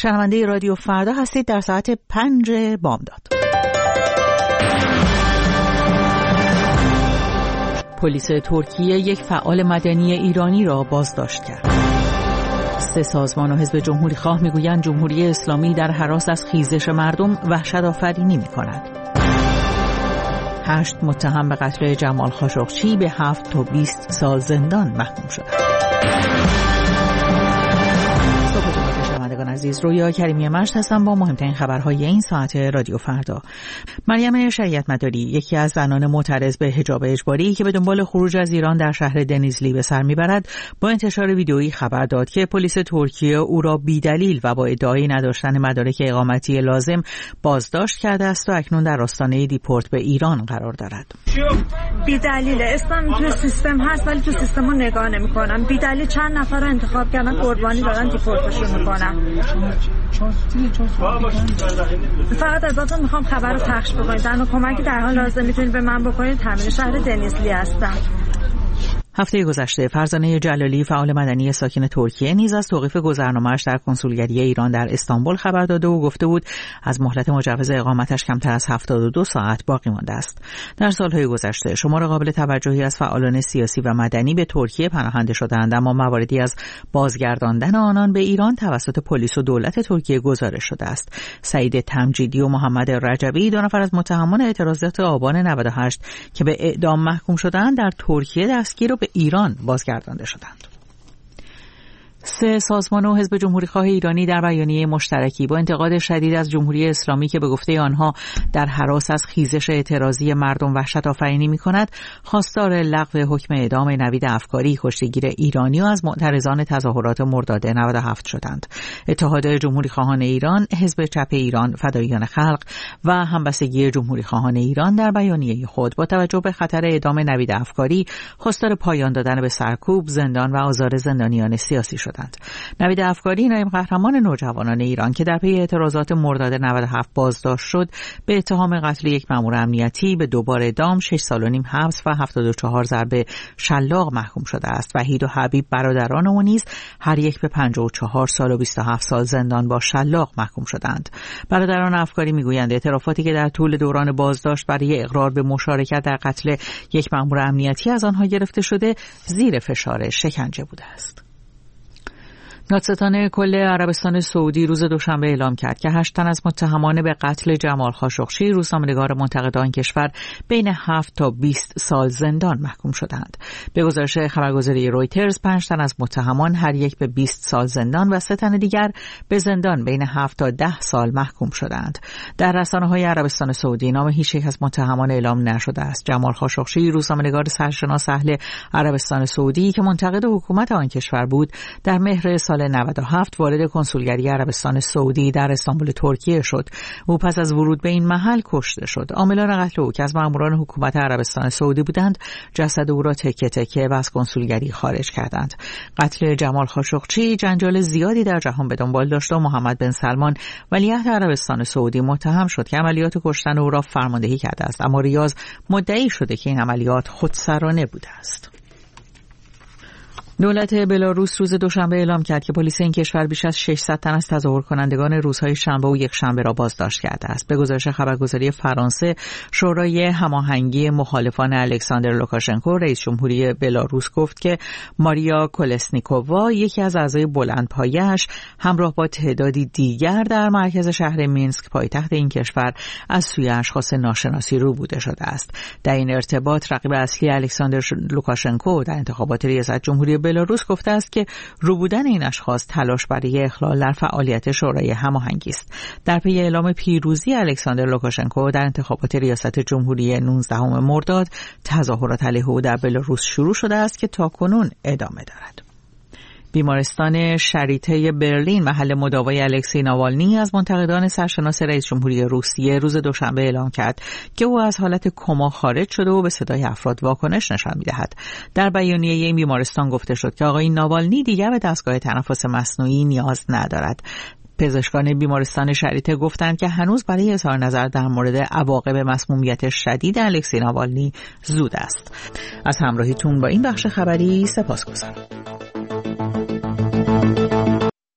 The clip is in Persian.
شنونده رادیو فردا هستید در ساعت 5 بامداد. پلیس ترکیه یک فعال مدنی ایرانی را بازداشت کرد. 3 سازمان و حزب جمهوری خواه میگویند جمهوری اسلامی در هراس از خیزش مردم وحشت آفرینی می‌کند. 8 متهم به قتل جمال خاشقچی به 7 تا 20 سال زندان محکوم شدند. عزیز، رویا کریمی مشت هستم با مهمترین خبرهای این ساعت رادیو فردا. مریم شریعت مداری، یکی از زنان معترض به حجاب اجباری که به دنبال خروج از ایران در شهر دنیزلی به سر میبرد، با انتشار ویدئویی خبر داد که پلیس ترکیه او را بی‌دلیل و با ادعای نداشتن مدارک اقامتی لازم بازداشت کرده است و اکنون در آستانه دیپورت به ایران قرار دارد. بی‌دلیل اسلام تو سیستم هست ولی تو سیستم رو نگاه نمی‌کنن. بی‌دلیل چند نفر رو انتخاب کردن، قربانی دادن، دیپورتشون می‌کنن. فقط ازتون میخوام خبر رو پخش بکنید. در کمکی در حال لازم میتونید به من بکنید. تامین شهر دنیزلی هستم. هفته گذشته فرزانه جلالی، فعال مدنی ساکن ترکیه، نیز از توقیف گذرنامه‌اش در کنسولگری ایران در استانبول خبر داده و گفته بود از مهلت مجوز اقامتش کمتر از 72 ساعت باقی مانده است. در سالهای گذشته شمار قابل توجهی از فعالان سیاسی و مدنی به ترکیه پناهنده شدند، اما مواردی از بازگرداندن آنان به ایران توسط پلیس و دولت ترکیه گزارش شده است. سعید تمجیدی و محمد رجبی، 2 نفر از متهمان اعتراضات آبان 98 که به اعدام محکوم شدند، در ترکیه دستگیر و به ایران بازگردانده شدند. 3 سازمان و حزب جمهوری خواه ایرانی در بیانیه مشترکی با انتقاد شدید از جمهوری اسلامی که به گفته آنها در هراس از خیزش اعتراضی مردم وحشت آفرینی می‌کند، خواستار لغو حکم اعدام نوید افکاری، کشتیگیر ایرانی و از معترضان تظاهرات مرداد 97 شدند. اتحاد جمهوری خواهان ایران، حزب چپ ایران، فداییان خلق و همبستگی جمهوری خواهان ایران در بیانیه خود با توجه به خطر اعدام نوید افکاری خواستار پایان دادن به سرکوب، زندان و آزار زندانیان سیاسی شد. نوید افکاری، نایب قهرمان نوجوانان ایران که در پی اعتراضات مرداد 97 بازداشت شد، به اتهام قتل یک مأمور امنیتی به 2 بار اعدام، 6 سال و نیم حبس و 74 ضربه شلاق محکوم شده است. وحید و حبیب، برادران او نیز هر یک به 54 سال و 27 سال زندان با شلاق محکوم شدند. برادران افکاری میگویند اعترافاتی که در طول دوران بازداشت برای اقرار به مشارکت در قتل یک مأمور امنیتی از آنها گرفته شده، زیر فشار شکنجه بوده است. دادستان کل عربستان سعودی روز دوشنبه اعلام کرد که 8 تن از متهمان به قتل جمال خاشقچی، روزنامه‌نگار منتقد آن کشور، بین 7 تا 20 سال زندان محکوم شدند. به گزارش خبرگزاری رویترز، 5 تن از متهمان هر یک به 20 سال زندان و 3 تن دیگر به زندان بین 7 تا 10 سال محکوم شدند. در رسانه‌های عربستان سعودی نام هیچ یک از متهمان اعلام نشده است. جمال خاشقچی، روزنامه‌نگار سرشناس اهل عربستان سعودی که منتقد حکومت آن کشور بود، در مهر سال 97 وارد کنسولگری عربستان سعودی در استانبول ترکیه شد. او پس از ورود به این محل کشته شد. عاملان قتل او که از ماموران حکومت عربستان سعودی بودند، جسد او را تکه تکه و از کنسولگری خارج کردند. قتل جمال خاشقچی جنجال زیادی در جهان به دنبال داشت و محمد بن سلمان، ولیعهد عربستان سعودی، متهم شد که عملیات کشتن او را فرماندهی کرده است، اما ریاض مدعی شده که این عملیات خودسرانه بوده است. دولت بلاروس روز دوشنبه اعلام کرد که پلیس این کشور بیش از 600 تن از تظاهر کنندگان روزهای شنبه و یکشنبه را بازداشت کرده است. به گزارش خبرگزاری فرانسه، شورای هماهنگی مخالفان الکساندر لوکاشنکو، رئیس جمهوری بلاروس، گفت که ماریا کولسنیکووا، یکی از اعضای بلندپایه‌اش، همراه با تعدادی دیگر در مرکز شهر مینسک، پایتخت این کشور، از سوی اشخاص ناشناسی روبوده شده است. در این ارتباط رقیب اصلی الکساندر لوکاشنکو در انتخابات ریاست جمهوری بلاروس گفته است که روبودن این اشخاص تلاش برای اخلال در فعالیت شورای هماهنگی است. در پی اعلام پیروزی الکساندر لوکاشنکو در انتخابات ریاست جمهوری 19 مرداد، تظاهرات علیه او در بلاروس شروع شده است که تاکنون ادامه دارد. بیمارستان شریته برلین، محل مداوای الکسی ناوالنی، از منتقدان سرشناس رئیس جمهوری روسیه روز دوشنبه اعلام کرد که او از حالت کما خارج شده و به صدای افراد واکنش نشان می‌دهد. در بیانیه این بیمارستان گفته شد که آقای ناوالنی دیگر به دستگاه تنفس مصنوعی نیاز ندارد. پزشکان بیمارستان شریته گفتند که هنوز برای اظهار نظر در مورد عواقب مسمومیت شدید الکسی ناوالنی زود است. از همراهیتون با این بخش خبری سپاسگزارم.